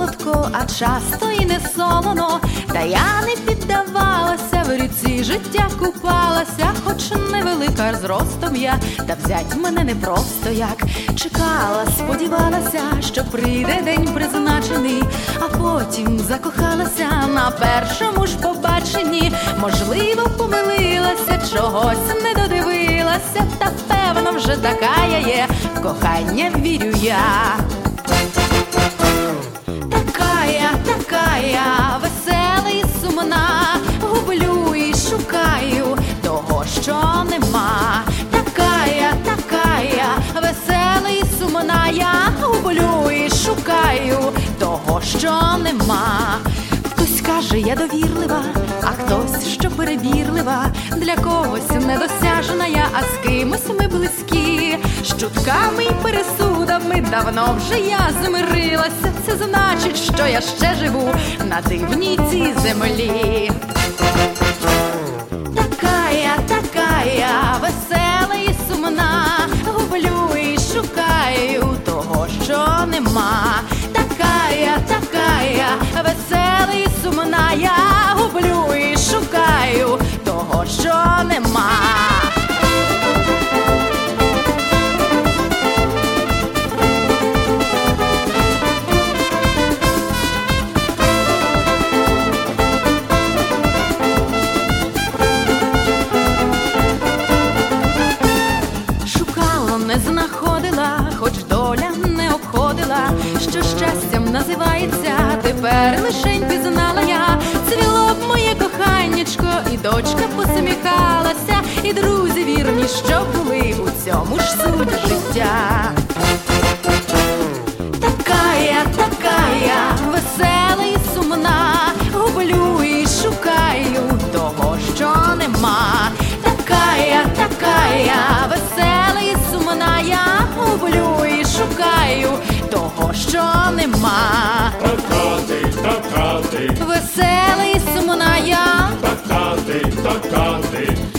солодко, а часто і не солоно. Та я не піддавалася, в ріці життя купалася, хоч невелика зростом я, та взять мене не просто як. Чекала, сподівалася, що прийде день призначений, а потім закохалася на першому ж побаченні. Можливо, помилилася, чогось не додивилася, та певно вже така я є, в кохання вірю я. Така я, весела і сумна, гублю і шукаю того, що нема. Така я, весела і сумна, я гублю і шукаю того, що нема. Хтось каже, я довірлива, а хтось, що перебірлива. Для когось недосяжна я, а з кимось ми близькі. З чутками й пересудами давно вже я змирилася. Це значить, що я ще живу на дивній цій землі. Така я, весела і сумна, гублю і шукаю того, що нема. Така я, весела і сумна, я гублю і шукаю того, що нема. Не знаходила, хоч доля не обходила, що щастям називається, тепер лишень пізнала я. Цвіло б моє коханнячко, і дочка посміхалася, і друзі вірні, що були, у цьому ж суть життя. Така я, весела і сумна, гублю і шукаю того, що нема. Така я, весела і сумна, я гублю і шукаю того, що нема. Така ти, весела і сумна, я така ти,